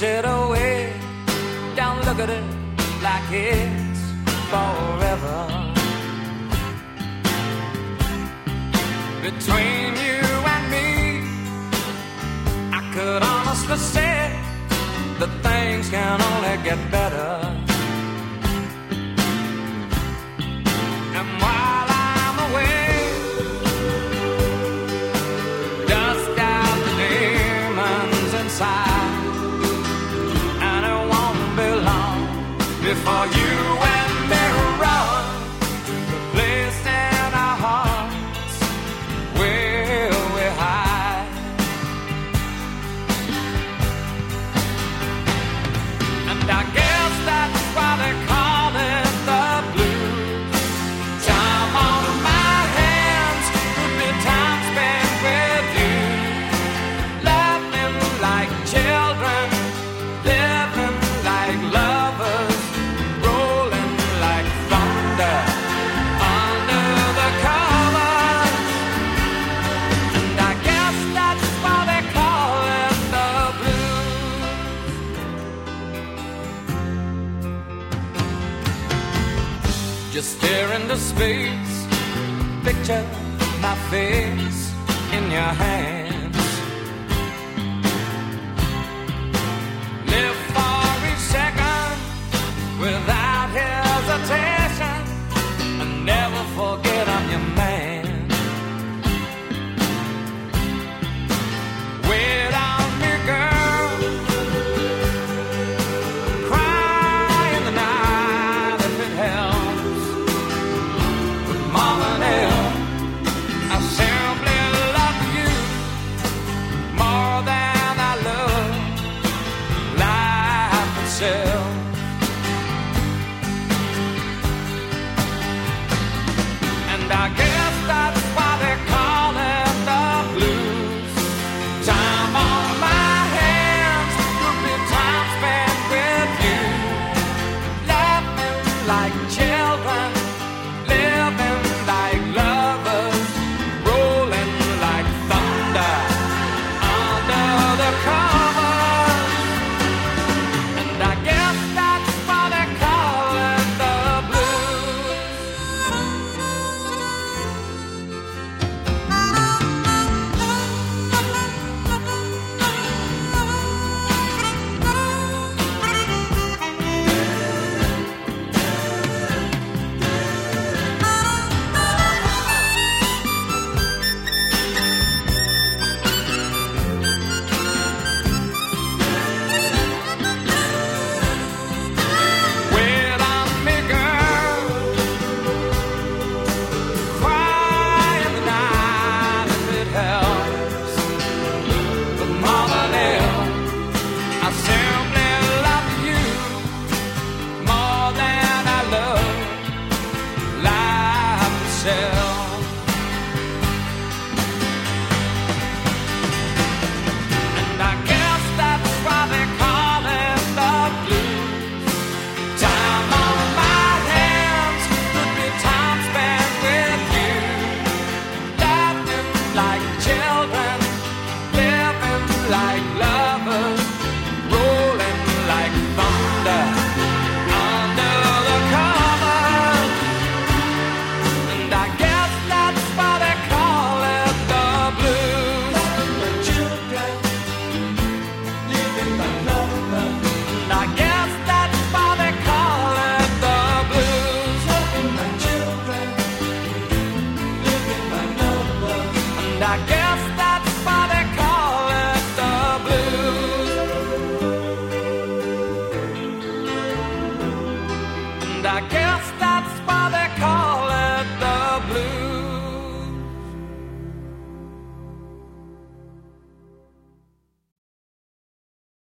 it away. Don't look at it like it's forever. Between you and me, I could honestly say that things can only get better. And while I'm away, dust out the demons inside, and it won't be long before you and me run to the place in our hearts where we hide. And I guess that's why they call it the blues. Time on my hands could be time spent with you, laughing like children, living like lovers, rolling like thunder under the covers. And I guess that's why they call it the blues. Just stare into space, picture my face in your hands. Live for each second without hesitation, and never forget I'm your man. Wait on me, girl. Cry in the night if it helps. But mama nail, I simply love you more than I love life itself. And I guess that's why they call it the blues. Time on my hands could be time spent with you, laughing like children, living like lovers, rolling like thunder under the covers. And I guess that's why they call it the blues. Wait on me, girl. Cry in the night if it helps. But mama nail, I simply love you more than I love life itself. And I guess that's why they call it the blues. Time on my hands could be time spent with you, laughing like children, living like lovers, rolling like thunder under the covers. And I guess that's why they call it the blues. Children, living like lovers. And I guess that's why they call it the blues. Children, living like lovers. And I guess that's why they call it the blues. And I guess